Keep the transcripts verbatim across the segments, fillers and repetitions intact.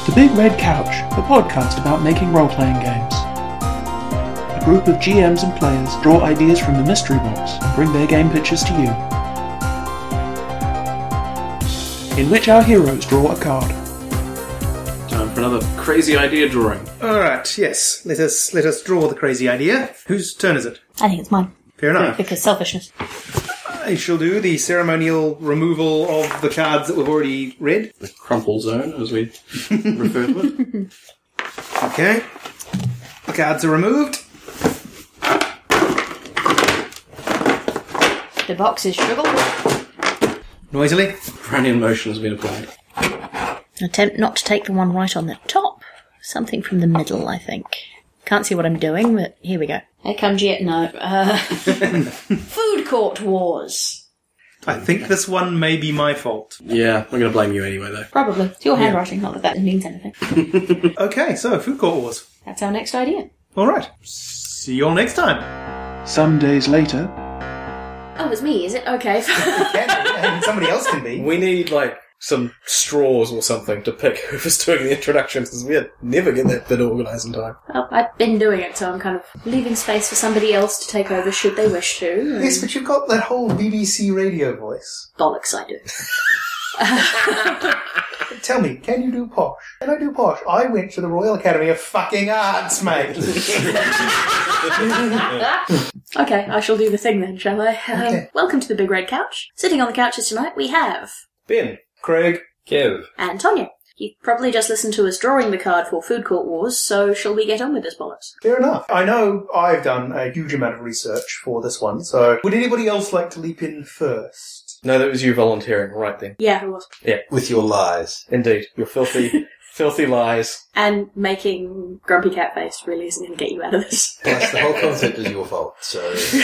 The Big Red Couch, the podcast about making role-playing games. A group of G Ms and players draw ideas from the mystery box and bring their game pitches to you. In which our heroes draw a card. Time for another crazy idea drawing. Alright, yes. Let us let us draw the crazy idea. Whose turn is it? I think it's mine. Fair enough. Because selfishness. I shall do the ceremonial removal of the cards that we've already read. The crumple zone, as we refer to it. Okay. The cards are removed. The box is shriveled. Noisily. Cranial motion has been applied. Attempt not to take the one right on the top. Something from the middle, I think. Can't see what I'm doing, but here we go. Here comes yet no. Uh, food court wars. I think this one may be my fault. Yeah, I'm going to blame you anyway, though. Probably. It's your handwriting, not that that means anything. Okay, so Food Court Wars. That's our next idea. Alright. See you all next time. Some days later... Oh, it's me, is it? Okay. And somebody else can be. We need, like, some straws or something to pick whoever's doing the introductions, because we never get that bit organised in time. Well, I've been doing it, so I'm kind of leaving space for somebody else to take over should they wish to. and- Yes, but you've got that whole B B C radio voice. Bollocks, I do. Tell me, can you do posh? Can I do posh? I went to the Royal Academy of Fucking Arts, mate. Okay, I shall do the thing then, shall I? Um, Okay. Welcome to the Big Red Couch. Sitting on the couches tonight, we have... Ben. Craig. Kev. and Tonya. You've probably just listened to us drawing the card for Food Court Wars, so shall we get on with this bollocks? Fair enough. I know I've done a huge amount of research for this one, so would anybody else like to leap in first? No, that was you volunteering, right then. Yeah, it was. With your lies. Indeed. Your filthy, filthy lies. And making Grumpy Cat Face really isn't going to get you out of this. Plus, the whole concept is your fault, so...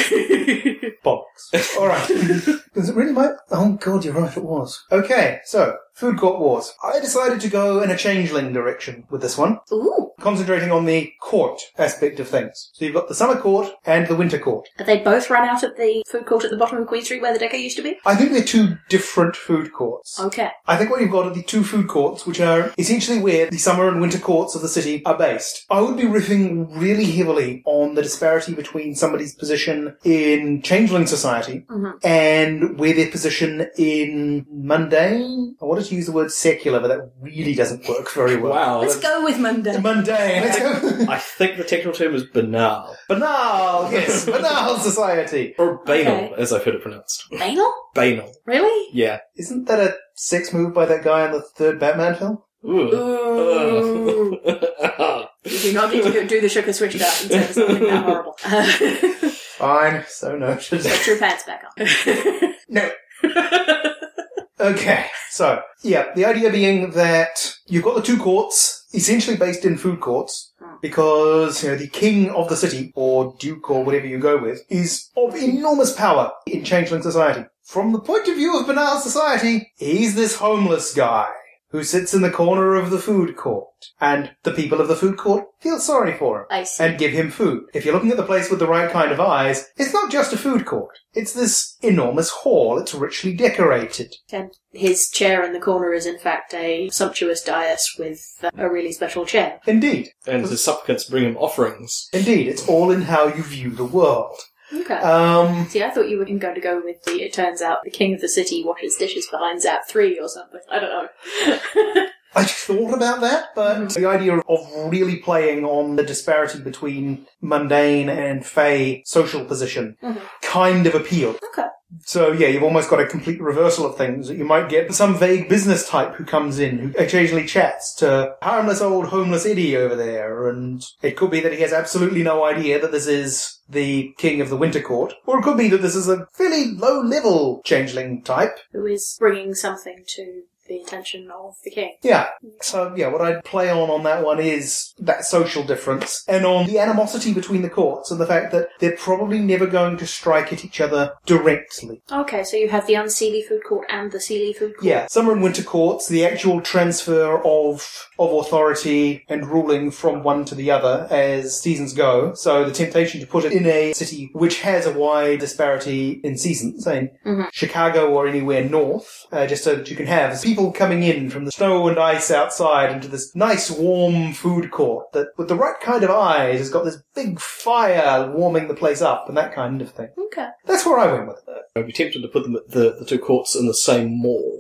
Bollocks. Alright. Was it really my... Oh god, you're right, it was. Okay, so, Food Court Wars. I decided to go in a changeling direction with this one, Ooh. concentrating on the court aspect of things. So you've got the summer court and the winter court. Are they both run out at the food court at the bottom of Queen Street where the Deco used to be? I think they're two different food courts. Okay. I think what you've got are the two food courts, which are essentially where the summer and winter courts of the city are based. I would be riffing really heavily on the disparity between somebody's position in changeling society Mhm. and where their position in mundane. I wanted to use the word secular, but that really doesn't work very well. Wow. Let's that's- go with Monday. Mundane. Let's go. I think the technical term is banal. Banal, yes, banal society. Or banal, Okay. as I've heard it pronounced. Banal? Banal. Really? Yeah. Isn't that a sex move by that guy in the third Batman film? Ooh. You do not need to go do the sugar switch out and say something that horrible. Fine, so noted. Put your pants back on. No. Okay, so, yeah, the idea being that you've got the two courts, essentially based in food courts, because, you know, the king of the city, or duke, or whatever you go with, is of enormous power in changeling society. From the point of view of banal society, he's this homeless guy who sits in the corner of the food court, and the people of the food court feel sorry for him I see. and give him food. If you're looking at the place with the right kind of eyes, it's not just a food court. It's this enormous hall. It's richly decorated. And his chair in the corner is in fact a sumptuous dais with uh, a really special chair. Indeed. And his supplicants bring him offerings. Indeed. It's all in how you view the world. Okay. Um, See, I thought you were going to go with the, it turns out, the king of the city washes dishes behind Zap three or something. I don't know. I thought about that, but the idea of really playing on the disparity between mundane and fey social position Mhm. kind of appealed. Okay. So, yeah, you've almost got a complete reversal of things. You might get some vague business type who comes in, who occasionally chats to harmless old homeless Eddie over there, and it could be that he has absolutely no idea that this is the king of the Winter Court, or it could be that this is a fairly low-level changeling type. Who is bringing something to the attention of the king. Yeah. So, yeah, what I'd play on on that one is that social difference, and on the animosity between the courts, and the fact that they're probably never going to strike at each other directly. Okay, so you have the unseelie food court and the seelie food court. Yeah, summer and winter courts, the actual transfer of of authority and ruling from one to the other as seasons go. So the temptation to put it in a city which has a wide disparity in seasons, say Mhm. Chicago or anywhere north, uh, just so that you can have people people coming in from the snow and ice outside into this nice warm food court that, with the right kind of eyes, has got this big fire warming the place up and that kind of thing. Okay. That's where I went with it. I'd be tempted to put them at the, the two courts in the same mall.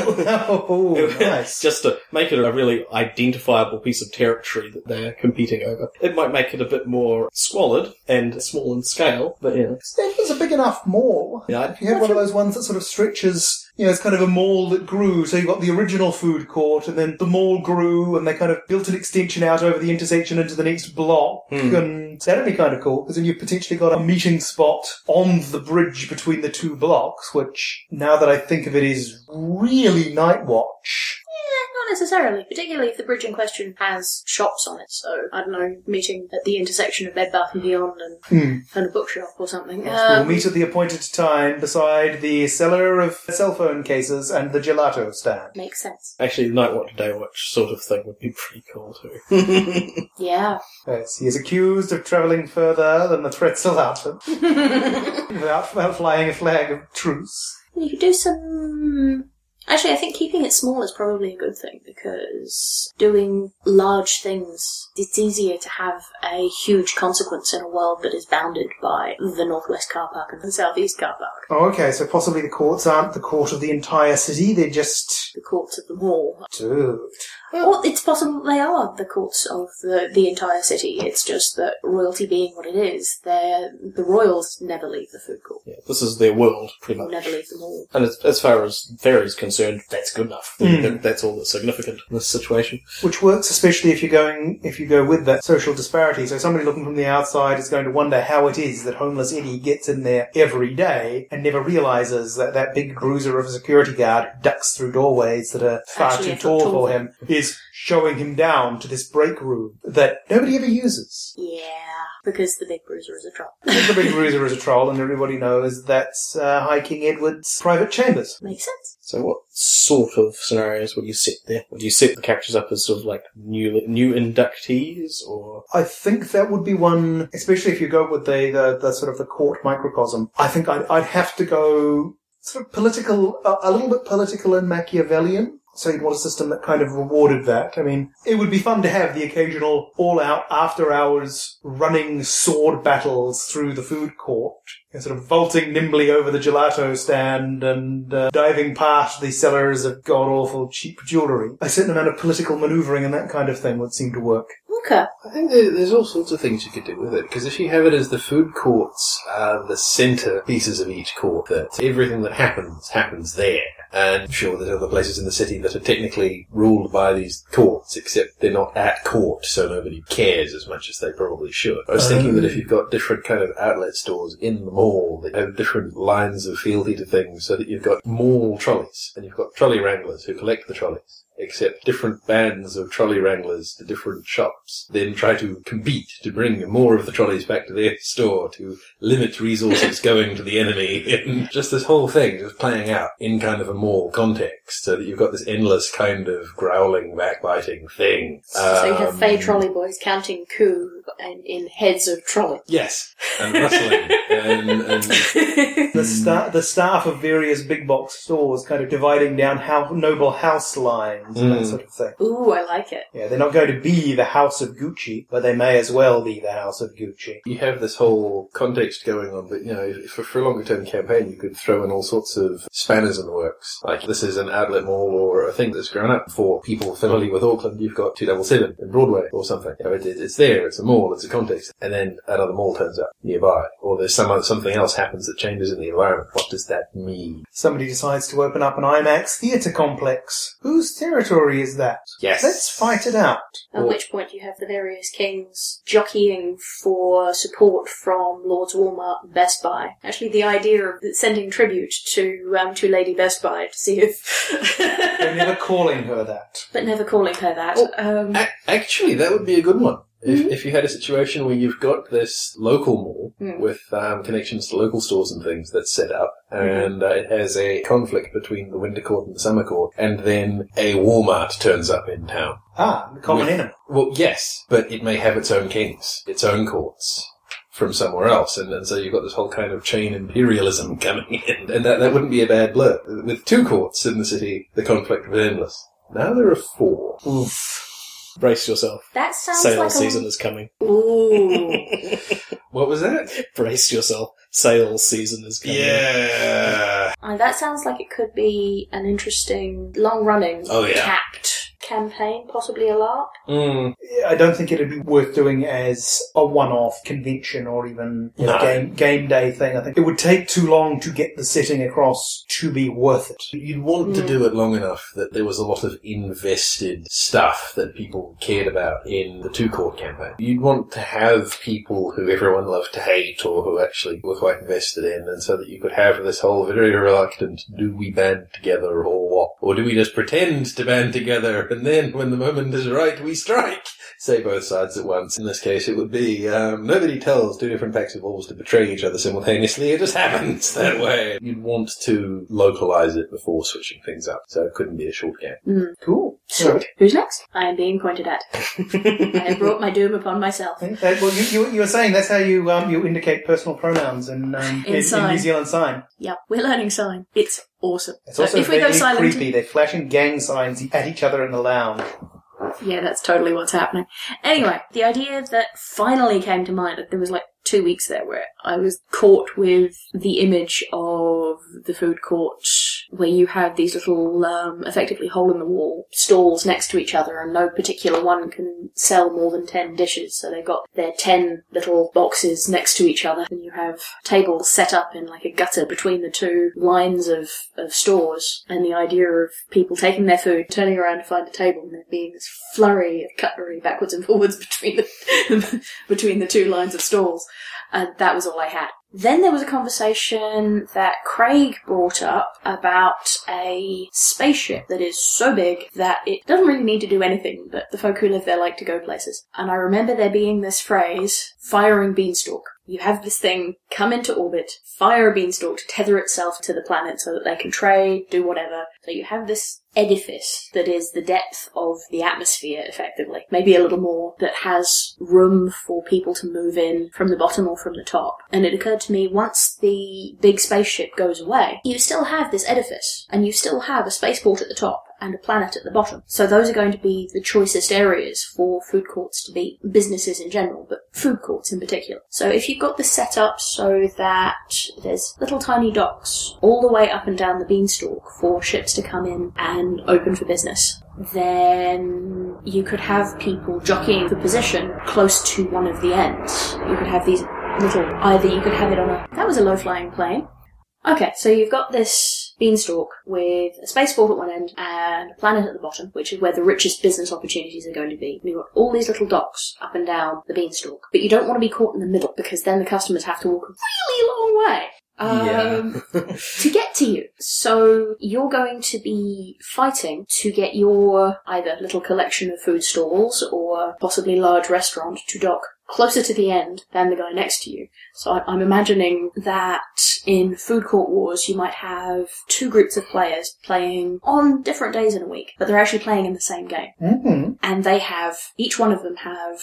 Oh, nice. Just to make it a really identifiable piece of territory that they're competing over. It might make it a bit more squalid and small in scale, but yeah. It was a big enough mall. Yeah, If you had one of those ones that sort of stretches, you know, it's kind of a mall that grew, so you've got the original food court, and then the mall grew, and they kind of built an extension out over the intersection into the next block, Hmm. and that'd be kind of cool, because then you've potentially got a meeting spot on the bridge between the two blocks, which, now that I think of it, is really Night Watch. Not necessarily, particularly if the bridge in question has shops on it. So, I don't know, meeting at the intersection of Bed Bath and Beyond and, Hmm. and a bookshop or something. We'll Um, meet at the appointed time beside the seller of cell phone cases and the gelato stand. makes sense. Actually, Night Watch, Day Watch sort of thing would be pretty cool too. Yeah. Yes, he is accused of travelling further than the threats allowed him, without, without flying a flag of truce. You could do some... Actually, I think keeping it small is probably a good thing, because doing large things, it's easier to have a huge consequence in a world that is bounded by the Northwest Car Park and the Southeast Car Park. Oh, okay, so possibly the courts aren't the court of the entire city, they're just... The courts of the mall. Dude. Or it's possible they are the courts of the, the entire city. It's just that royalty being what it is, they're, the royals never leave the food court. Yeah, this is their world, pretty Or much. never leave the mall. And as, as far as Fairy's concerned, that's good enough. Mm. That- That's all that's significant in this situation. Which works especially if you're going, if you go with that social disparity. So somebody looking from the outside is going to wonder how it is that homeless Eddie gets in there every day and never realises that that big bruiser of a security guard who ducks through doorways that are far Actually, too a foot tall tall. for him is showing him down to this break room that nobody ever uses. Yeah, because the big bruiser is a troll. The big bruiser is a troll, and everybody knows that's uh, High King Edward's private chambers. Makes sense. So what sort of scenarios would you set there? Would you set the characters up as sort of like new new inductees, or... I think that would be one, especially if you go with the, the, the sort of the court microcosm. I think I'd, I'd have to go sort of political, a, a little bit political and Machiavellian. So you'd want a system that kind of rewarded that. I mean, it would be fun to have the occasional all-out, after-hours, running sword battles through the food court. You know, sort of vaulting nimbly over the gelato stand and uh, diving past the sellers of god-awful cheap jewellery. A certain amount of political manoeuvring and that kind of thing would seem to work. Okay. I think there, there's all sorts of things you could do with it, because if you have it as the food courts are the centre pieces of each court, that everything that happens, happens there. And sure, there's other places in the city that are technically ruled by these courts, except they're not at court, so nobody cares as much as they probably should. I was thinking that if you've got different kind of outlet stores in the mall, that have different lines of fealty to things, so that you've got mall trolleys, and you've got trolley wranglers who collect the trolleys. Except different bands of trolley wranglers to different shops, then try to compete to bring more of the trolleys back to their store, to limit resources going to the enemy, and just this whole thing just playing out in kind of a mall context, so that you've got this endless kind of growling, backbiting thing. So you have Um, Fey trolley boys counting coup and in heads of trolley. Yes, and rustling, and, and The, sta- the staff of various big box stores kind of dividing down how noble house lines and that Mm. sort of thing. Ooh, I like it. Yeah, they're not going to be the House of Gucci, but they may as well be the House of Gucci. you have this whole context going on, but, you know, if, for, for a longer term campaign, you could throw in all sorts of spanners in the works. Like, this is an outlet mall or a thing that's grown up for people familiar with Auckland. You've got two seventy-seven in Broadway or something. You know, it, it, it's there, it's a mall, it's a context. And then another mall turns up nearby. Or there's some other, something else happens that changes in the environment. What does that mean? Somebody decides to open up an IMAX theatre complex. Whose territory is that? Yes. Let's fight it out. At Or- which point you have the various kings jockeying for support from Lord's Walmart and Best Buy. Actually, the idea of sending tribute to um, to Lady Best Buy to see if... They're never calling her that. but never calling her that. Oh, um, A- actually, that would be a good one. If, Mhm. if you had a situation where you've got this local mall Mm. with um, connections to local stores and things that's set up, and uh, it has a conflict between the winter court and the summer court, and then a Walmart turns up in town. Ah, the common With- enemy. Well, yes, but it may have its own kings, its own courts. from somewhere else, and, and so you've got this whole kind of chain imperialism coming in, and that, that wouldn't be a bad blur. With two courts in the city, the conflict was endless. Now there are four. Oof. Brace yourself. That sounds Sale like season a... is coming. Ooh. What was that? Brace yourself. Sales season is coming. Yeah. Uh, that sounds like it could be an interesting, long-running, Oh, yeah. capped campaign, possibly a LARP. Mm. I don't think it'd be worth doing as a one-off convention or even you know, No. game game day thing. I think it would take too long to get the setting across to be worth it. You'd want to do it long enough that there was a lot of invested stuff that people cared about in the two-court campaign. You'd want to have people who everyone loved to hate or who actually were quite invested in, and so that you could have this whole very reluctant, do we band together or what? Or do we just pretend to band together, and then when the moment is right, we strike? Say both sides at once. In this case, it would be, um, nobody tells two different packs of wolves to betray each other simultaneously. It just happens that way. You'd want to localize it before switching things up, so it couldn't be a short game. Mm. Cool. Sweet. Who's next? I am being pointed at. I have brought my doom upon myself. Uh, well, you, you, you were saying that's how you um, you indicate personal pronouns in, um, In in, in sign. New Zealand Sign. Yep, we're learning sign. It's awesome. It's So also if we very go silent, creepy. They're flashing gang signs at each other in the lounge. yeah, that's totally what's happening. Anyway, the idea that finally came to mind, there was like two weeks there where I was caught with the image of the food court where you have these little, um, effectively hole-in-the-wall stalls next to each other, and no particular one can sell more than ten dishes. So they've got their ten little boxes next to each other, and you have tables set up in like a gutter between the two lines of, of stores. And the idea of people taking their food, turning around to find a table, and there being this flurry of cutlery backwards and forwards between the between the two lines of stalls. And that was all I had. Then there was a conversation that Craig brought up about a spaceship that is so big that it doesn't really need to do anything, but the folk who live there like to go places. And I remember there being this phrase, firing beanstalk. You have this thing come into orbit, fire a beanstalk to tether itself to the planet so that they can trade, do whatever. So you have this edifice that is the depth of the atmosphere, effectively. Maybe a little more, that has room for people to move in from the bottom or from the top. And it occurred to me, once the big spaceship goes away, you still have this edifice, and you still have a spaceport at the top and a planet at the bottom. So those are going to be the choicest areas for food courts to be, businesses in general, but food courts in particular. So if you've got this set up so that there's little tiny docks all the way up and down the beanstalk for ships to come in and open for business, then you could have people jockeying for position close to one of the ends. You could have these little, either you could have it on a, that was a low-flying plane. Okay, so you've got this beanstalk with a spaceport at one end and a planet at the bottom, which is where the richest business opportunities are going to be. And you've got all these little docks up and down the beanstalk. But you don't want to be caught in the middle, because then the customers have to walk a really long way um, Yeah. to get to you. So you're going to be fighting to get your either little collection of food stalls or possibly large restaurant to dock closer to the end than the guy next to you. So I- I'm imagining that in Food Court Wars you might have two groups of players playing on different days in a week, but they're actually playing in the same game. Mm-hmm. And they have, each one of them have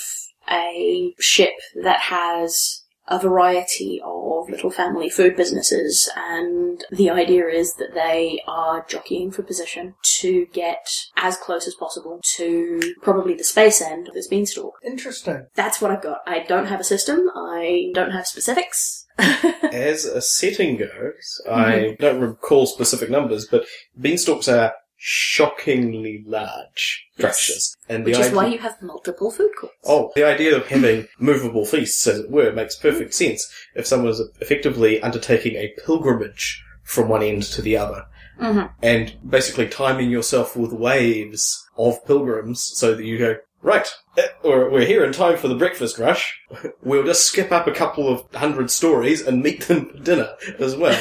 a ship that has a variety of little family food businesses, and the idea is that they are jockeying for position to get as close as possible to probably the space end of this beanstalk. Interesting. That's what I've got. I don't have a system. I don't have specifics. As a setting goes, I don't recall specific numbers, but beanstalks are shockingly large structures. And Which the is idea- why you have multiple food courts. Oh, the idea of having movable feasts, as it were, makes perfect sense if someone is effectively undertaking a pilgrimage from one end to the other. Mm-hmm. And basically timing yourself with waves of pilgrims so that you go, right, eh, or we're here in time for the breakfast rush. We'll just skip up a couple of hundred stories and meet them for dinner as well.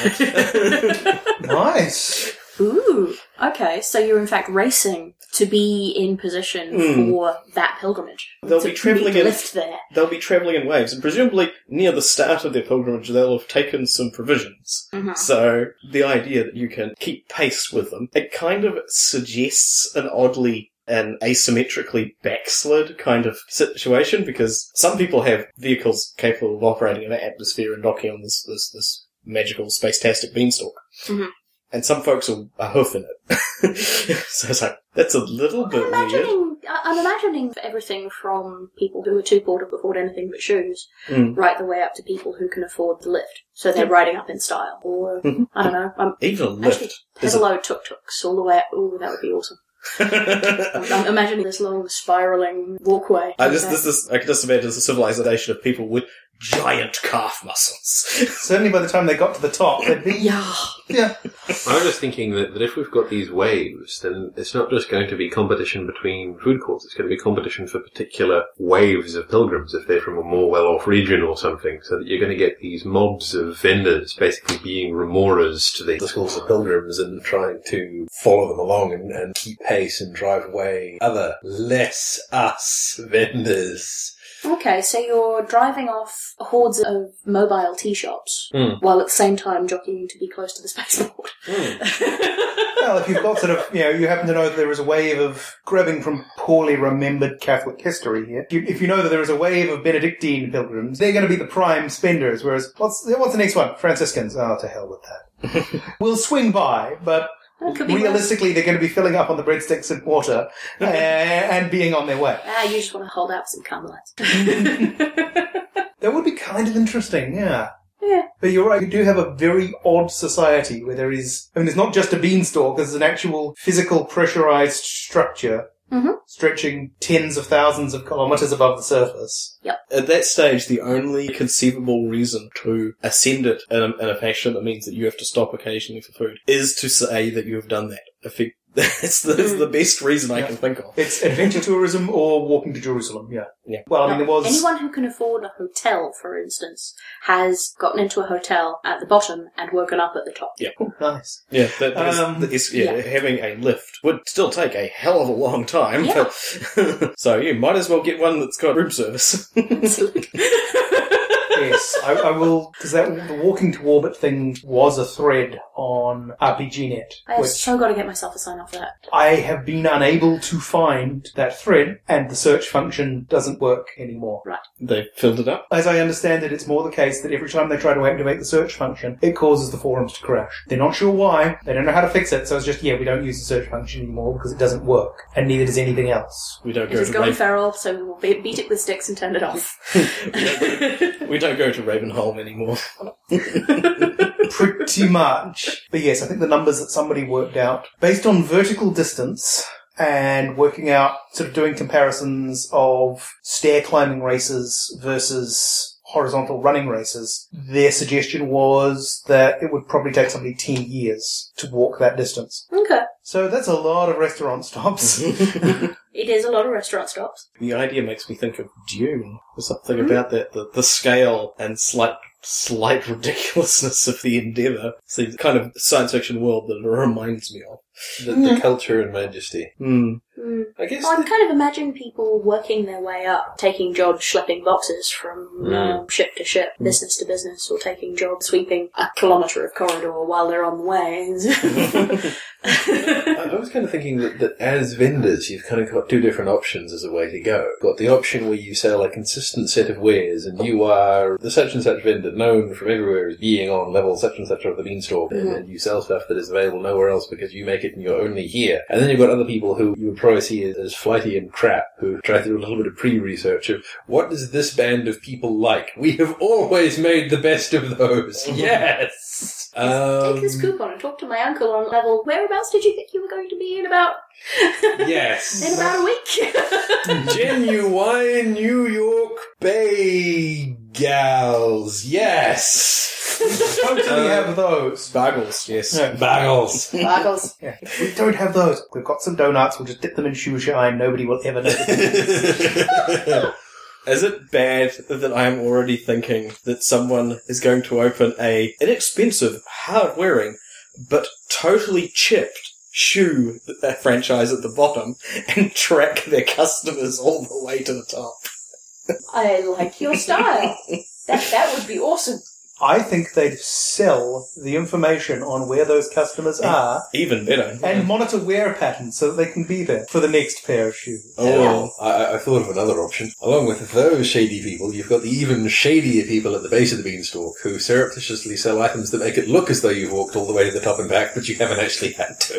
Nice. Ooh, okay. So you're in fact racing to be in position Mm. for that pilgrimage. They'll to be travelling in- lift there. They'll be travelling in waves, and presumably near the start of their pilgrimage they'll have taken some provisions. Mhm. So the idea that you can keep pace with them, it kind of suggests an oddly an asymmetrically backslid kind of situation, because some people have vehicles capable of operating in an atmosphere and docking on this this, this magical space-tastic beanstalk. Mm-hmm. And some folks are a hoof in it. So it's like, that's a little bit I'm weird. imagining, I- I'm imagining everything from people who are too poor to afford anything but shoes, Mm. right the way up to people who can afford the lift. So they're riding up in style. Or, I don't know, I'm Even a actually lift. is a- pedalo tuk-tuks all the way up. Ooh, that would be awesome. I'm, I'm imagining this long spiralling walkway. I just, this is, I can just imagine it's a civilization of people with giant calf muscles. Certainly by the time they got to the top, they'd be... Yeah. Yeah. I was just thinking that, that if we've got these waves, then it's not just going to be competition between food courts, it's going to be competition for particular waves of pilgrims if they're from a more well-off region or something, so that you're going to get these mobs of vendors basically being remoras to the, the schools of pilgrims and trying to follow them along and, and keep pace and drive away other less us vendors. Okay, so you're driving off hordes of mobile tea shops, Mm. while at the same time jockeying to be close to the spaceport. Well, if you've got sort of, you know, you happen to know that there is a wave of grabbing from poorly remembered Catholic history here. You, if you know that there is a wave of Benedictine pilgrims, they're going to be the prime spenders, whereas, what's, what's the next one? Franciscans. Oh, to hell with that. We'll swing by, but That could be realistically they're going to be filling up on the breadsticks and water uh, and being on their way. Ah, you just want to hold out for some Carmelites. That would be kind of interesting, yeah. Yeah. But you're right, you do have a very odd society where there is, I mean, it's not just a beanstalk, there's an actual physical pressurized structure Mhm. stretching tens of thousands of kilometers above the surface. At that stage, the only conceivable reason to ascend it in a, in a fashion that means that you have to stop occasionally for food is to say that you have done that. Effect- That's the, that's the best reason I Yeah. can think of. It's adventure tourism or walking to Jerusalem, yeah. Yeah. Well, I mean, there was... Anyone who can afford a hotel, for instance, has gotten into a hotel at the bottom and woken up at the top. Yeah. Oh, nice. Yeah, that, that is- Um, that is- yeah, yeah. having a lift would still take a hell of a long time. Yeah. But so you might as well get one that's got room service. Absolutely. Yes, I, I will, because that the walking to orbit thing was a thread on R P G net, I have which so got to get myself a sign off for that. I have been unable to find that thread, and the search function doesn't work anymore. They filled it up. As I understand it, it's more the case that every time they try to activate the search function, it causes the forums to crash. They're not sure why, they don't know how to fix it, so it's just, yeah, we don't use the search function anymore because it doesn't work, and neither does anything else. We don't It go is to going Raven- feral, so we will be- beat it with sticks and turn it off. we don't go to Ravenholm anymore. Pretty much. But yes, I think the numbers that somebody worked out, based on vertical distance, and working out, sort of doing comparisons of stair climbing races versus horizontal running races, their suggestion was that it would probably take somebody ten years to walk that distance. Okay. So that's a lot of restaurant stops. It is a lot of restaurant stops. The idea makes me think of Dune. There's something about that, the, the scale and slight slight ridiculousness of the endeavour. It's the kind of science fiction world that it reminds me of. The, the culture and majesty. Hmm. Mm. I guess Well, I the- kind of imagine people working their way up, taking jobs schlepping boxes from uh, ship to ship, business to business, or taking jobs sweeping a kilometre of corridor while they're on the way. I I was kind of thinking that, that as vendors, you've kind of got two different options as a way to go. You've got the option where you sell a consistent set of wares, and you are the such and such vendor known from everywhere as being on level such and such of the beanstalk, and, Mhm. and you sell stuff that is available nowhere else because you make it and you're only here. And then you've got other people who you would probably see as, as flighty and crap, who try to do a little bit of pre-research of what does this band of people like? We have always made the best of those. Yes! Um, Take this coupon and talk to my uncle on level. Whereabouts did you think you were going to be in about yes. in about a week? Genuine New York Bay gals. Yes. Totally have those. Bagels, yes. Yeah. Bagels. Buggles. Yeah. We don't have those. We've got some donuts, we'll just dip them in shoe shine, nobody will ever know. Is it bad that I am already thinking that someone is going to open a inexpensive, hard-wearing, but totally chipped shoe uh, franchise at the bottom and track their customers all the way to the top? I like your style. That that would be awesome. I think they'd sell the information on where those customers are Even better. and monitor wear patterns so that they can be there for the next pair of shoes. Oh, I, I thought of another option. Along with those shady people, you've got the even shadier people at the base of the beanstalk who surreptitiously sell items that make it look as though you've walked all the way to the top and back, but you haven't actually had to.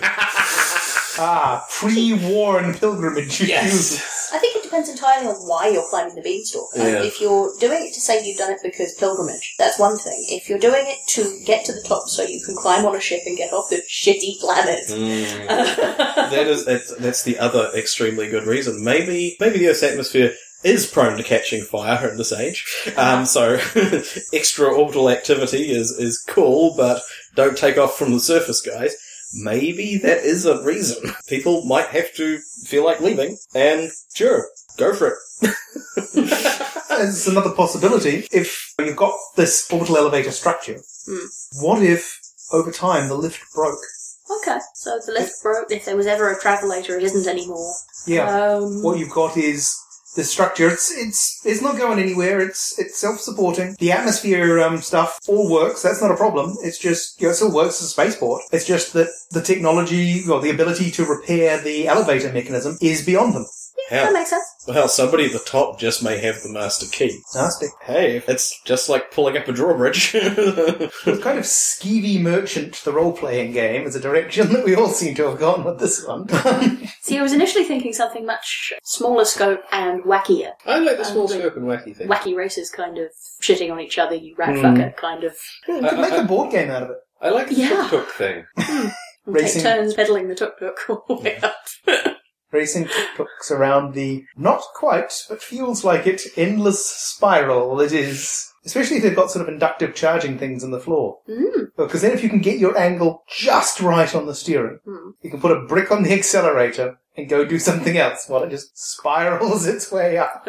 Ah, pre-worn pilgrimage shoes. I think it depends entirely on why you're climbing the beanstalk. Like, Yeah. if you're doing it to say you've done it because pilgrimage, that's one thing. If you're doing it to get to the top so you can climb on a ship and get off this shitty planet, Mm. that is that's, that's the other extremely good reason. Maybe maybe the Earth's atmosphere is prone to catching fire in this age. Um, so extra orbital activity is is cool, but don't take off from the surface, guys. Maybe that is a reason. People might have to feel like leaving, and sure, go for it. There's another possibility. If you've got this orbital elevator structure, Hmm. what if, over time, the lift broke? okay, so the lift broke. If there was ever a travelator, it isn't anymore. Yeah. Um, What you've got is the structure. It's it's it's not going anywhere. It's it's self-supporting. The atmosphere um, stuff all works. That's not a problem. It's just, you know, it still works as a spaceport. It's just that the technology or the ability to repair the elevator mechanism is beyond them. yeah, that makes sense. Well, somebody at the top just may have the master key. Nasty. Hey, it's just like pulling up a drawbridge. It's kind of skeevy merchant, the role-playing game, is a direction that we all seem to have gone with this one. See, I was initially thinking something much smaller scope and wackier. I like the small Um, scope and wacky thing. Wacky races kind of shitting on each other, you rat Mm. fucker, kind of. You could make a board game out of it. I like the Yeah. tuk-tuk thing. Racing. Take turns pedaling the tuk-tuk all the way up. Racing tuk-tuks around the, not quite, but feels like it, endless spiral it is. Especially if they've got sort of inductive charging things in the floor. Mm. Because then if you can get your angle just right on the steering, Mm. you can put a brick on the accelerator and go do something else while it just spirals its way up.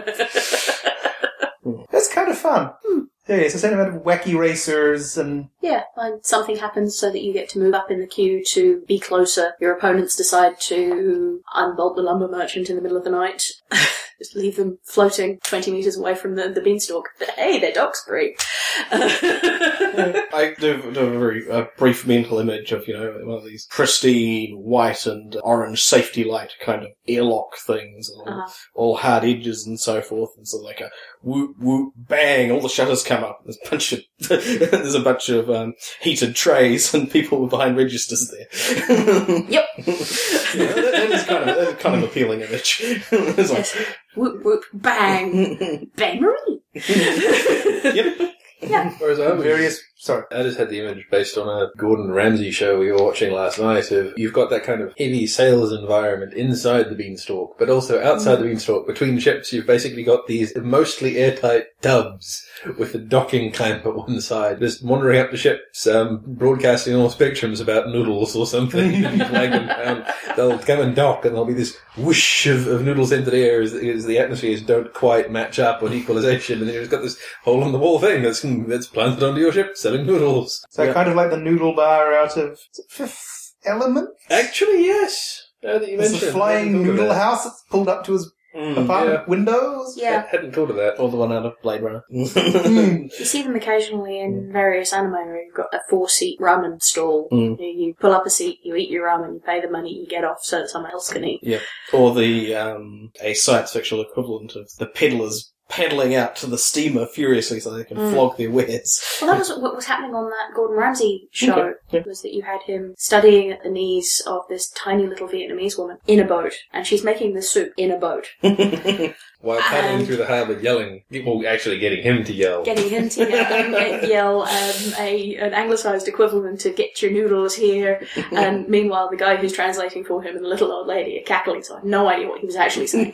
That's kind of fun. Yeah, it's a certain amount of wacky racers and... Yeah, and something happens so that you get to move up in the queue to be closer. Your opponents decide to unbolt the lumber merchant in the middle of the night. Just leave them floating twenty metres away from the, the beanstalk. But hey, they're dogs free. I do, do a very uh, brief mental image of, you know, one of these pristine white and orange safety light kind of airlock things, all, Uh-huh. all hard edges and so forth, and so like a whoop whoop bang, all the shutters come up. There's a bunch of there's a bunch of um, heated trays and people behind registers there. Yep. Yeah, that, that is kind of that is kind of appealing image. It's like, Yes. Whoop, whoop, bang. Bang Marie. yep. Yeah. Whereas I was, various... Sorry. I just had the image based on a Gordon Ramsay show we were watching last night of you've got that kind of heavy sales environment inside the beanstalk, but also outside the beanstalk between ships you've basically got these mostly airtight tubs with a docking clamp at one side, just wandering up the ships, um, broadcasting all spectrums about noodles or something. You flag them down, they'll come and dock and there'll be this whoosh of, of noodles into the air as, as the atmospheres don't quite match up on equalization, and you've got this hole in the wall thing that's, that's planted onto your ship selling noodles. So Yeah. kind of like the noodle bar out of is it Fifth Element? Actually, yes. Now that you It's mention a it, flying I hadn't thought of noodle that. house that's pulled up to his Mm, apartment yeah. windows. Yeah. I hadn't thought of that. or the one out of Blade Runner. Mm. You see them occasionally in various anime where you've got a four-seat ramen stall. Mm. You, you pull up a seat, you eat your ramen, you pay the money, you get off so that someone else can eat. Or the um, a science fictional equivalent of the peddlers paddling out to the steamer furiously so they can Mm. flog their wares. Well, that was what was happening on that Gordon Ramsay show, Okay, yeah. was that you had him studying at the knees of this tiny little Vietnamese woman in a boat, and she's making the soup in a boat. While paddling And- through the harbour yelling, well, actually getting him to yell. Getting him to yell, yell um, a, an anglicised equivalent to "get your noodles here," and meanwhile the guy who's translating for him and the little old lady are cackling, so I have no idea what he was actually saying.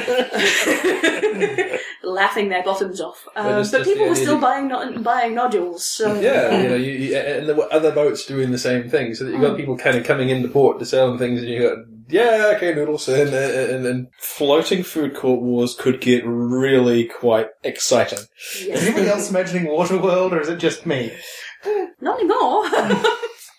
Laughing their bottoms off. But Um, it's but just people the were still idea- buying no- buying nodules, so... Yeah, you know, you, you, and there were other boats doing the same thing, so that you've got people kind of coming into port to sell them things, and you got, yeah, okay, noodles, and, and, and Floating food court wars could get really quite exciting. Is Yeah. anybody else imagining Waterworld, or is it just me? Not anymore.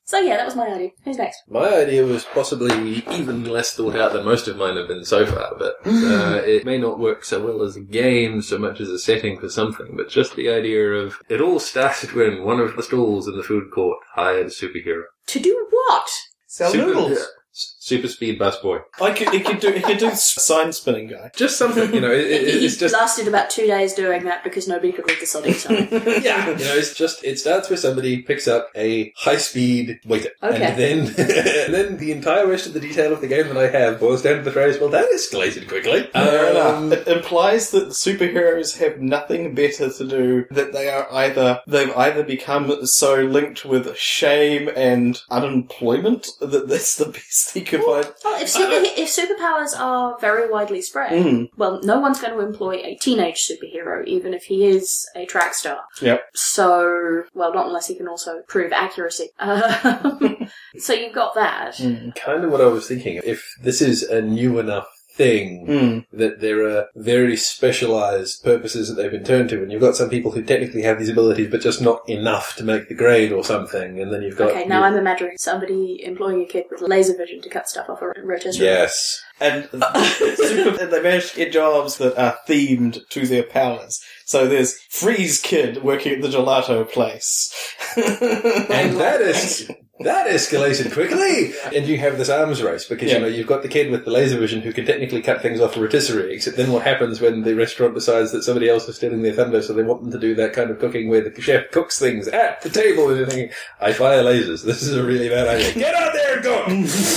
So yeah, that was my idea. Who's next? My idea was possibly even less thought out than most of mine have been so far, but uh, it may not work so well as a game so much as a setting for something, but just the idea of it all started when one of the stalls in the food court hired a superhero. To do what? Sell Super- noodles. yeah. S- Super speed busboy. I could, it could do, it could do sign spinning guy. Just something, you know, it, it, He it's just... lasted about two days doing that because nobody could read the Sonic sign. Yeah, you know, it's just, it starts where somebody picks up a high-speed waiter. Okay. And then, and then the entire rest of the detail of the game that I have boils down to the phrase, well, that escalated quickly. Fair Um, enough. It implies that the superheroes have nothing better to do, that they are either, they've either become so linked with shame and unemployment that that's the best they can find. Well, if, super, if superpowers are very widely spread, Mm. well, no one's going to employ a teenage superhero, even if he is a track star. Yep. So, well, not unless he can also prove accuracy. Um, so you've got that. Mm. kind of what I was thinking. If this is a new enough thing Mm. that there are very specialised purposes that they've been turned to, and you've got some people who technically have these abilities, but just not enough to make the grade or something, and then you've got... Okay, now I'm imagining somebody employing a kid with laser vision to cut stuff off a rotisserie. Yes. And super, they managed to get jobs that are themed to their powers. So there's Freeze Kid working at the gelato place. And that is... That escalated quickly! And you have this arms race, because, Yeah. you know, you've got the kid with the laser vision who can technically cut things off a rotisserie, except then what happens when the restaurant decides that somebody else is stealing their thunder, so they want them to do that kind of cooking where the chef cooks things at the table, and you're thinking, I fire lasers, this is a really bad idea. Get out there and cook!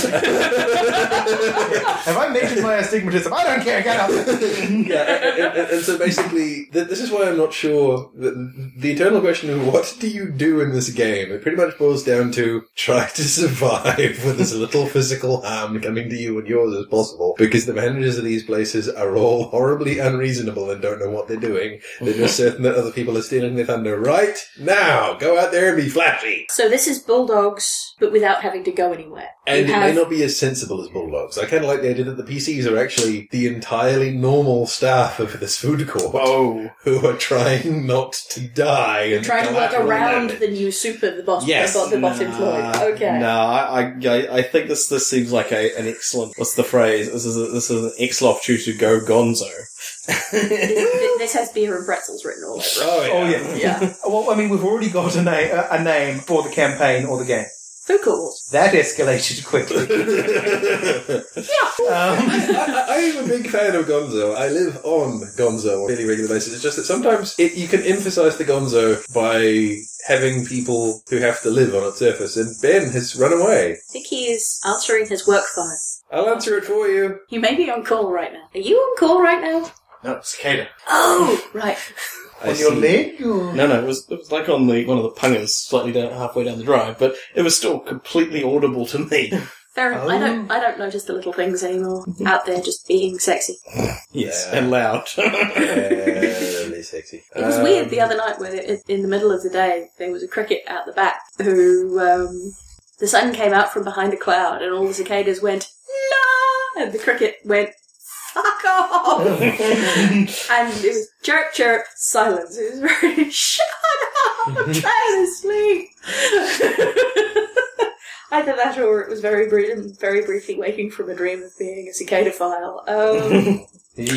Have I mentioned my astigmatism? I don't care, get up! Yeah, and, and, and so basically, th- this is why I'm not sure. The, the eternal question of what do you do in this game? It pretty much boils down to try to survive with as little physical harm coming to you and yours as possible, because the managers of these places are all horribly unreasonable and don't know what they're doing. They're just certain that other people are stealing their thunder right now. Go out there and be flashy. So this is Bulldogs, but without having to go anywhere. And You it may have- not be as sensible as Bulldogs. I kind of like the idea that the P Cs are actually the entirely normal staff of this food court. Oh. Who are trying not to die and trying to work collateral around damage. the new super the boss Yes. the, bo- the boss Nah, employed. Okay. No, I, I, I think this this seems like a, an excellent. What's the phrase? This is a, this is an excellent opportunity to go Gonzo. Th- This has beer and pretzels written all over it. Oh, yeah. Oh, yeah. Yeah. Well, I mean, we've already got a, na- a a name for the campaign or the game. Food Court Wars. That escalated quickly. Yeah. Um, I, I, I'm a big fan of Gonzo. I live on Gonzo on a fairly regular basis. It's just that sometimes it, you can emphasise the Gonzo by having people who have to live on its surface, and Ben has run away. I think he is answering his work phone. I'll answer it for you. You may be on call right now. Are you on call right now? No, cicada. Oh, right. I on your see. leg? Or... No, no, it was it was like on the one of the pungers, slightly down, halfway down the drive, but it was still completely audible to me. Fair enough. I Oh. don't. I don't notice the little things anymore. Out there, just being sexy. Yes, Yeah. and loud. Really sexy. It was Um, weird the other night where, it, in the middle of the day, there was a cricket out the back who um, the sun came out from behind a cloud, and all the cicadas went la, and the cricket went fuck off, and it was chirp chirp silence. It was very shut up, I'm trying to sleep. Either that, or it was very brief, very briefly waking from a dream of being a cicada file. Um,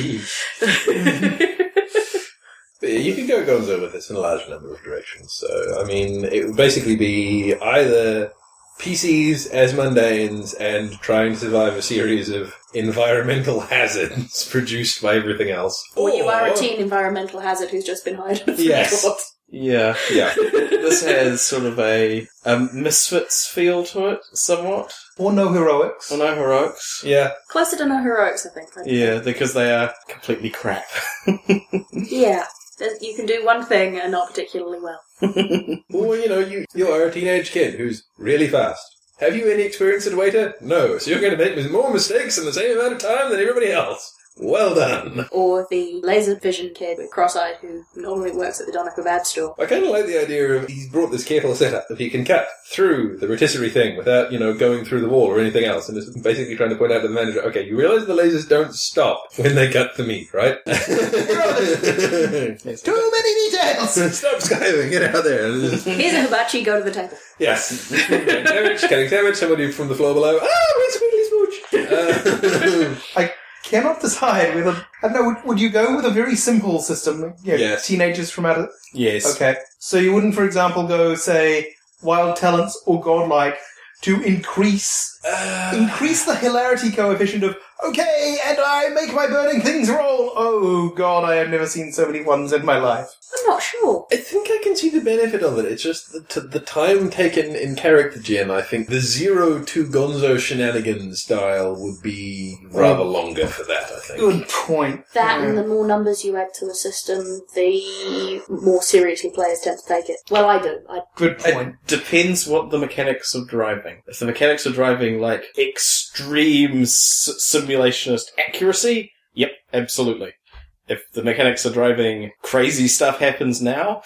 But yeah, you can go Gonzo with this in a large number of directions. So, I mean, it would basically be either P Cs as mundanes and trying to survive a series of environmental hazards produced by everything else. or you are a teen environmental hazard who's just been hired. for Yes. the court. Yeah. Yeah. This has sort of a, a Misfits feel to it, somewhat. Or no heroics. Or no heroics. Yeah. Closer to no heroics, I think. Yeah, because they are completely crap. Yeah. There's- You can do one thing and not particularly well. Or, you know, you, you are a teenage kid who's really fast. Have you any experience as a waiter? No. So you're going to make more mistakes in the same amount of time than everybody else. Well done. Or the laser vision kid with cross-eyed who normally works at the doner kebab store. I kind of like the idea of he's brought this careful setup that he can cut through the rotisserie thing without, you know, going through the wall or anything else, and is basically trying to point out to the manager, okay, you realise the lasers don't stop when they cut the meat, right? Too many details! Stop skiving, get out there. Here's a hibachi, go to the table. Yes. Sandwich, cutting sandwich, somebody from the floor below, ah, where's Squiggly Smooch? Uh, I cannot decide whether... I don't know, would, would you go with a very simple system? You know, Yes. Teenagers from out of... Yes. Okay. So you wouldn't, for example, go, say, wild talents or godlike to increase uh, increase the hilarity coefficient of, okay, and I make my burning things roll. Oh, God, I have never seen so many ones in my life. I'm not sure. I think I can see the benefit of it. It's just the, t- the time taken in character gen. I think the zero to Gonzo shenanigans style would be rather longer for that, I think. Good point. That Yeah. and the more numbers you add to a system, the more seriously players tend to take it. Well, I do. I Good It point. depends what the mechanics of driving. If the mechanics of driving, like, extreme s- simulationist accuracy, yep, absolutely. If the mechanics of driving crazy stuff happens now,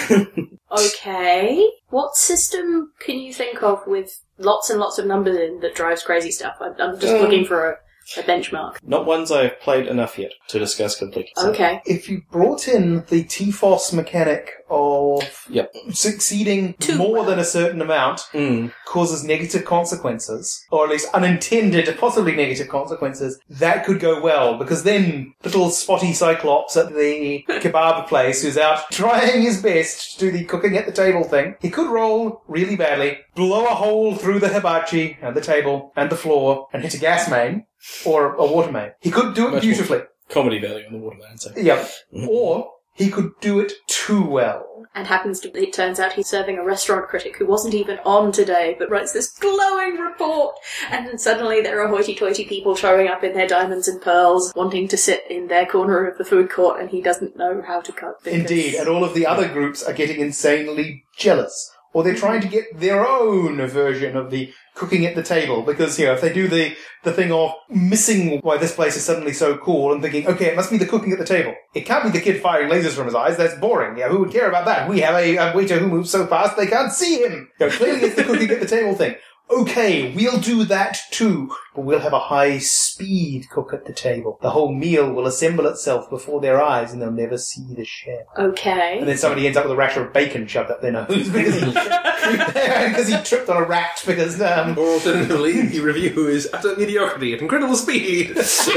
Okay. What system can you think of with lots and lots of numbers in that drives crazy stuff? I'm, I'm just Um, looking for a, a benchmark. not ones I have played enough yet to discuss completely. So- Okay. If you brought in the T F O S mechanic of Yep. succeeding Too more well. than a certain amount Mm. causes negative consequences, or at least unintended, possibly negative consequences, that could go well, because then little spotty Cyclops at the kebab place who's out trying his best to do the cooking at the table thing, he could roll really badly, blow a hole through the hibachi and the table and the floor, and hit a gas main, or a water main. He could do it Much beautifully. Comedy value on the waterman, so. Yeah. Or he could do it too well. And happens to, it turns out he's serving a restaurant critic who wasn't even on today, but writes this glowing report. And then suddenly there are hoity-toity people showing up in their diamonds and pearls, wanting to sit in their corner of the food court, and he doesn't know how to cook. because- Indeed, and all of the other groups are getting insanely jealous. Or they're trying to get their own version of the cooking at the table, because, you know, if they do the, the thing of missing why this place is suddenly so cool and thinking, okay, it must be the cooking at the table. It can't be the kid firing lasers from his eyes, that's boring. Yeah, who would care about that? We have a, a waiter who moves so fast they can't see him. You know, clearly it's the cooking at the table thing. Okay, we'll do that too, but we'll have a high-speed cook at the table. The whole meal will assemble itself before their eyes and they'll never see the chef. Okay. And then somebody ends up with a rasher of bacon shoved up their nose because he, because he tripped on a rat because, um... Or alternatively, the review is utter mediocrity at incredible speed.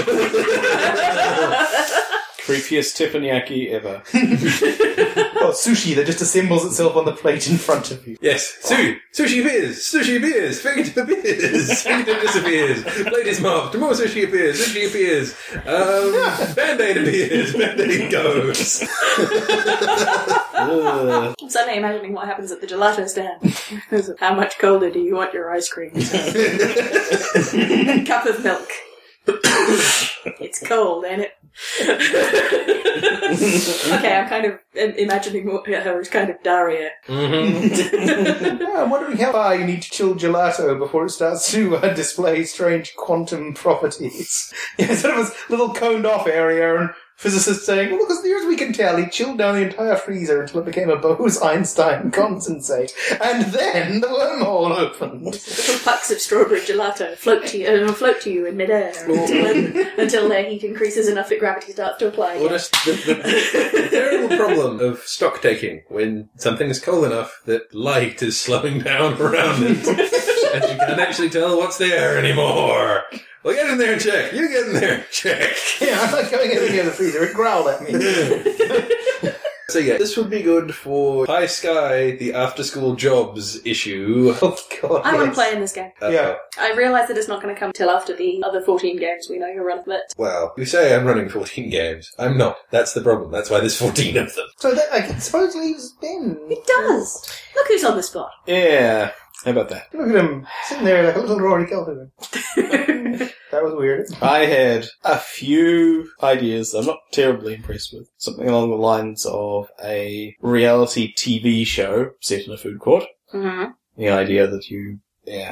Creepiest teppanyaki ever. or sushi that just assembles itself on the plate in front of you. Yes, sushi, sushi appears, sushi appears, fingertip appears, fingertip disappears, plate is marked, more sushi appears, sushi appears, um, band-aid appears, band-aid goes. Ugh. I'm suddenly imagining what happens at the gelato stand. How much colder do you want your ice cream? Cup of milk. It's cold, ain't it? Okay, I'm kind of imagining what her is kind of Daria. Mm-hmm. Yeah, I'm wondering how far you need to chill gelato before it starts to uh, display strange quantum properties. Yeah, sort of a little coned off area, and physicists saying, well, look, as near as we can tell, he chilled down the entire freezer until it became a Bose-Einstein condensate. And then the wormhole opened. Little pucks of strawberry gelato float to you, uh, float to you in midair until, until their heat increases enough that gravity starts to apply. Or just the, the, the terrible problem of stock taking when something is cold enough that light is slowing down around it and you can't actually tell what's there anymore. Well, get in there and check. You get in there and check. Yeah, I'm not going in near the freezer. It growled at me. So yeah, this would be good for High Sky, the after-school jobs issue. Oh, God, I want to yes. play in this game. Uh, Yeah. I realise that it's not going to come till after the other fourteen games we know you're running, but Well, you say I'm running fourteen games. I'm not. That's the problem. That's why there's fourteen of them. So that, I suppose leaves Ben. it does. Look who's on the spot. Yeah. How about that? Look at him, sitting there like a little Rory Kelvin. That was weird. I had a few ideas I'm not terribly impressed with. Something along the lines of a reality T V show set in a food court. Mm-hmm. The idea that you, yeah,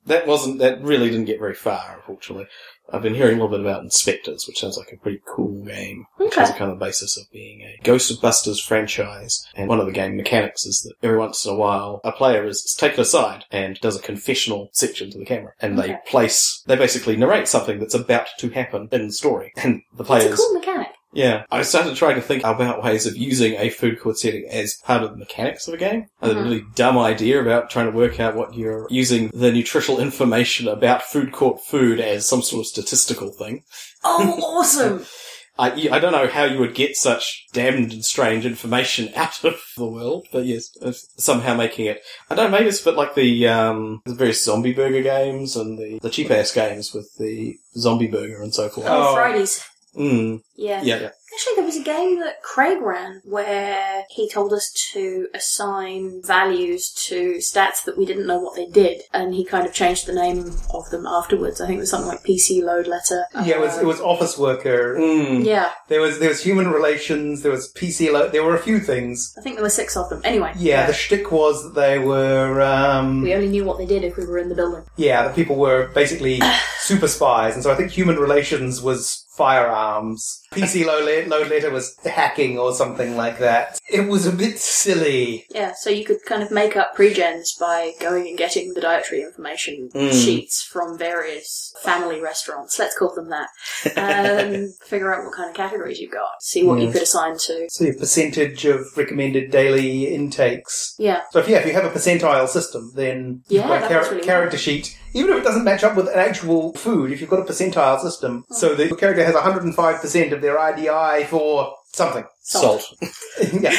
that wasn't, that really didn't get very far, unfortunately. I've been hearing a little bit about Inspectors, which sounds like a pretty cool game, which Okay. has a kind of basis of being a Ghostbusters franchise. And one of the game mechanics is that every once in a while, a player is, is taken aside and does a confessional section to the camera. And Okay. they place, they basically narrate something that's about to happen in the story. And the It's players... a cool mechanic. Yeah, I started trying to think about ways of using a food court setting as part of the mechanics of a game. I had a Mhm. really dumb idea about trying to work out what you're using the nutritional information about food court food as some sort of statistical thing. Oh, awesome! I, I don't know how you would get such damned and strange information out of the world, but yes, somehow making it. I don't know, maybe it's a bit like the, um, the various zombie burger games and the, the cheap-ass games with the zombie burger and so forth. Oh, Oh. Fridays. Mm, Yeah. yeah, yeah. Actually, there was a game that Craig ran where he told us to assign values to stats that we didn't know what they did, and he kind of changed the name of them afterwards. I think it was something like P C load letter. Yeah, it was it was office worker. Mm. Yeah, There was there was human relations. There was P C. Lo- there were a few things. I think there were six of them. Anyway, Yeah, the shtick was that they were. Um, we only knew what they did if we were in the building. yeah, the people were basically super spies, and so I think human relations was firearms. P C load, le- load letter was hacking or something like that. It was a bit silly. Yeah, so you could kind of make up pre-gens by going and getting the dietary information Mm. sheets from various family restaurants, let's call them that, and figure out what kind of categories you've got, see what you Yes. could assign to. So your percentage of recommended daily intakes. Yeah, So if yeah, if you have a percentile system, then you've Yeah, got a that char- was really character sheet. Even if it doesn't match up with an actual food, if you've got a percentile system, so the character has one hundred five percent of their I D I for something. Salt. yeah,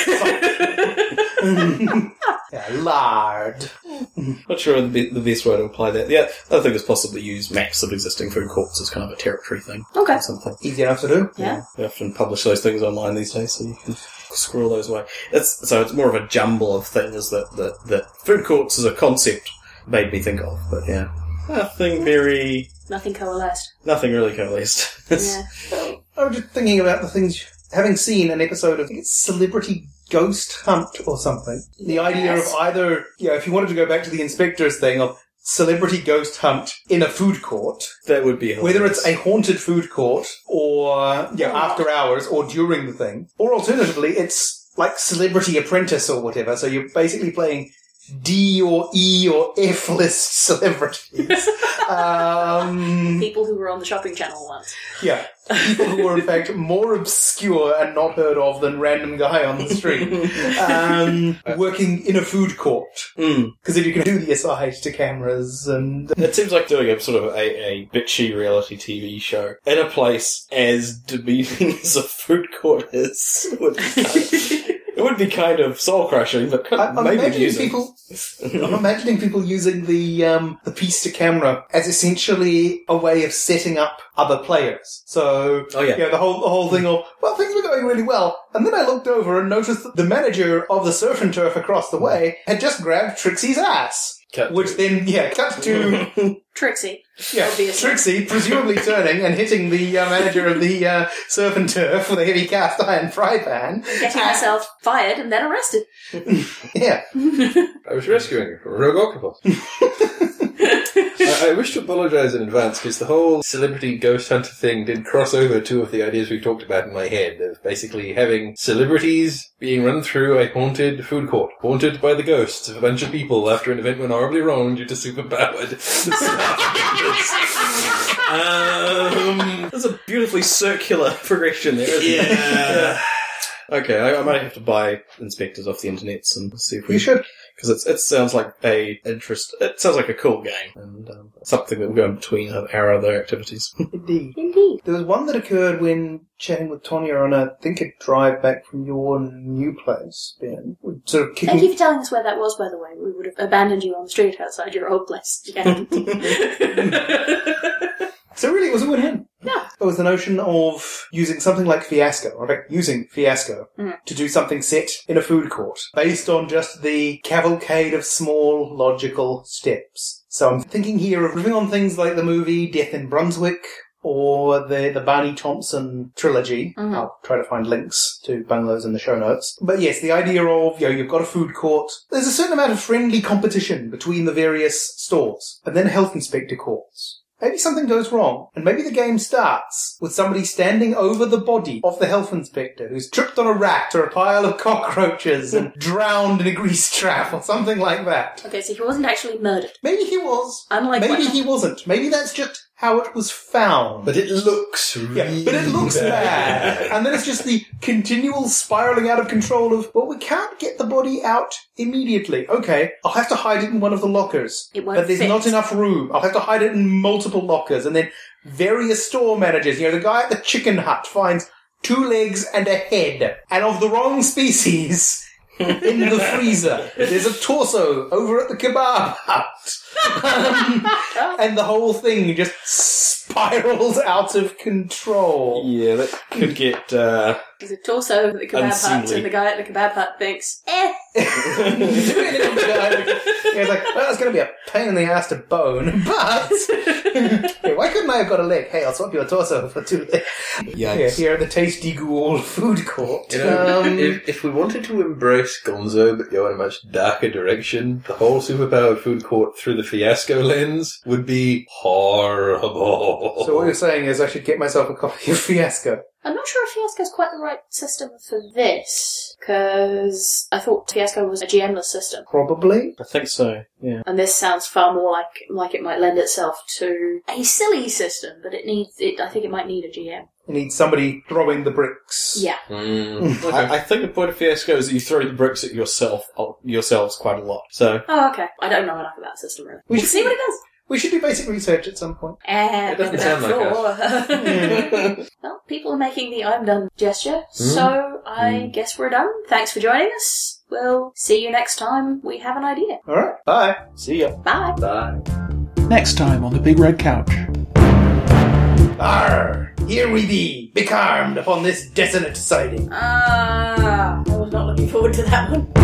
salt. yeah, lard. Not sure the, be- the best way to apply that. The other thing is possibly use maps of existing food courts as kind of a territory thing. okay. Or something. Easy enough to do. Yeah. They often publish those things online these days, so you can squirrel those away. It's, so it's more of a jumble of things that, that, that food courts as a concept made me think of. But yeah, nothing very, Nothing coalesced. nothing really coalesced. Yeah. I was just thinking about the things, having seen an episode of I think it's Celebrity Ghost Hunt or something. The idea of Yes. either, yeah, if you wanted to go back to the inspectors thing of Celebrity Ghost Hunt in a food court, That would be whether hilarious. it's a haunted food court or, yeah, after hours or during the thing, or alternatively, it's like Celebrity Apprentice or whatever, so you're basically playing D or E or F list celebrities. um, People who were on the shopping channel once. yeah. People who were in fact more obscure and not heard of than random guy on the street. Um, working in a food court. Mm. Because then you can do the aside to cameras and... It seems like doing a sort of a, a bitchy reality T V show in a place as demeaning as a food court is. Would be kind of, it would be kind of soul crushing, but kind I, of I'm maybe imagining amusing. people. I'm imagining people using the um, the piece to camera as essentially a way of setting up other players. So, Oh, yeah. you know, the whole the whole thing of well, things were going really well, and then I looked over and noticed that the manager of the surf and turf across the way had just grabbed Trixie's ass. Cut Which to- then, yeah, cut to Trixie. yeah, Obviously. Trixie presumably turning and hitting the uh, manager of the uh, surf and turf with a heavy cast iron fry pan. Getting herself fired and then arrested. Yeah. I was rescuing a rogue octopus. I, I wish to apologise in advance because the whole celebrity ghost hunter thing did cross over two of the ideas we've talked about in my head of basically having celebrities being run through a haunted food court, haunted by the ghosts of a bunch of people after an event went horribly wrong due to superpowered Um, there's a beautifully circular progression there, isn't there? Yeah. Okay, I, I might have to buy Inspectors off the internets and see if we You should. because it's it sounds like a interest. It sounds like a cool game and um, something that will go in between our other activities. Indeed. Indeed. There was one that occurred when chatting with Tonya on, a, I think, a drive back from your new place, Ben. Sort of kicking... Thank you for telling us where that was, by the way. We would have abandoned you on the street outside your old place. Yeah. So really, it was a win-win. Yeah. It was the notion of using something like Fiasco, or in fact, using Fiasco Mm. to do something set in a food court, based on just the cavalcade of small, logical steps. So I'm thinking here of riffing on things like the movie Death in Brunswick, or the, the Barney Thompson trilogy. Mhm. I'll try to find links to bungalows in the show notes. But yes, the idea of, you know, you've got a food court. There's a certain amount of friendly competition between the various stores, and then health inspector calls. Maybe something goes wrong, and maybe the game starts with somebody standing over the body of the health inspector who's tripped on a rat or a pile of cockroaches and drowned in a grease trap or something like that. Okay, so he wasn't actually murdered. Maybe he was. Unlike Maybe what- he wasn't. Maybe that's just how it was found. But it looks Yeah, really but it looks bad. And then it's just the continual spiraling out of control of, well, we can't get the body out immediately. Okay, I'll have to hide it in one of the lockers. It won't But there's fit. not enough room. I'll have to hide it in multiple lockers. And then various store managers, you know, the guy at the chicken hut finds two legs and a head, and of the wrong species in the freezer. There's a torso over at the kebab hut. Um, and the whole thing just spirals out of control. Yeah, that could get, uh... There's a torso at the kebab hut, Unseemly. and the guy at the kebab hut thinks, eh. Yeah, it's like, well, it's going to be a pain in the ass to bone, but hey, why couldn't I have got a leg? Hey, I'll swap you a torso for two legs. Yeah, Yikes. here at the Tasty Ghoul food court. You know, Um, if, if we wanted to embrace Gonzo but go in a much darker direction, the whole superpowered food court through the Fiasco lens would be horrible. so what you're saying is I should get myself a copy of Fiasco. I'm not sure if Fiasco's quite the right system for this, because I thought Fiasco was a G M-less system, Probably. I think so, yeah. and this sounds far more like like it might lend itself to a silly system, but it needs. It, I think it might need a G M. You need somebody throwing the bricks. Yeah. Mm. Okay. I, I think the point of Fiasco is that you throw the bricks at yourself, yourselves quite a lot. So, Oh, okay. I don't know enough about the system really. We We'll should- see what it does. We should do basic research at some point. Eh, It doesn't been sound like before. Well, people are making the I'm done gesture, so I guess we're done. Thanks for joining us. We'll see you next time we have an idea. Alright, bye. see ya. Bye. Bye. Next time on the Big Red Couch. Arr! Here we be, becalmed upon this desolate siding. Ah, I was not looking forward to that one.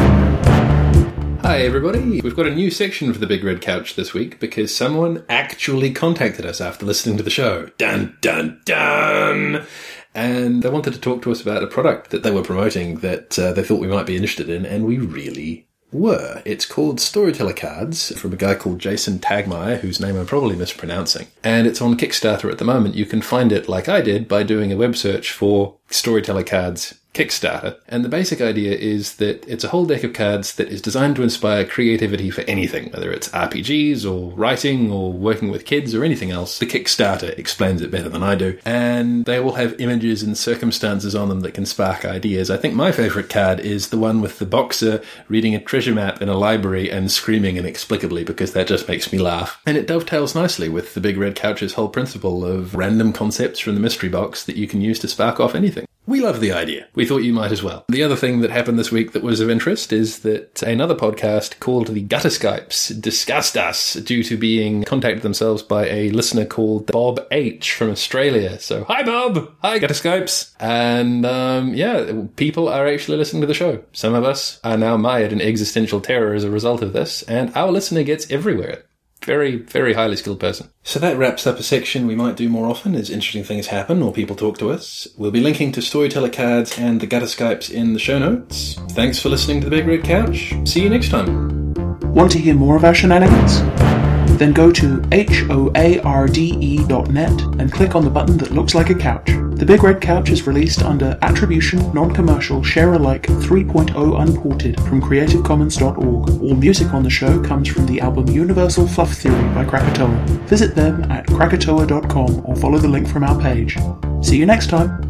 Hi everybody, we've got a new section for the Big Red Couch this week because someone actually contacted us after listening to the show. Dun dun dun! And they wanted to talk to us about a product that they were promoting that uh, they thought we might be interested in, and we really were. It's called Storyteller Cards from a guy called Jason Tagmeyer, whose name I'm probably mispronouncing. And it's on Kickstarter at the moment. You can find it, like I did, by doing a web search for Storyteller Cards Kickstarter. And the basic idea is that it's a whole deck of cards that is designed to inspire creativity for anything, whether it's R P Gs or writing or working with kids or anything else. The Kickstarter explains it better than I do. And they all have images and circumstances on them that can spark ideas. I think my favourite card is the one with the boxer reading a treasure map in a library and screaming inexplicably, because that just makes me laugh. And it dovetails nicely with the Big Red Couch's whole principle of random concepts from the mystery box that you can use to spark off anything. We love the idea. We thought you might as well. The other thing that happened this week that was of interest is that another podcast called the Gutter Skypes discussed us due to being contacted themselves by a listener called Bob H from Australia. So, hi Bob! Hi Gutter Skypes! And, um, yeah, people are actually listening to the show. Some of us are now mired in existential terror as a result of this, and our listener gets everywhere. Very, very highly skilled person. So that wraps up a section we might do more often as interesting things happen or people talk to us. We'll be linking to Storyteller Cards and the Gutter Skypes in the show notes. Thanks for listening to The Big Red Couch. See you next time. Want to hear more of our shenanigans? Then go to hoarde dot net and click on the button that looks like a couch. The Big Red Couch is released under Attribution, Non-Commercial, Share-alike three point oh Unported from creative commons dot org. All music on the show comes from the album Universal Fluff Theory by Krakatoa. Visit them at krakatoa dot com or follow the link from our page. See you next time!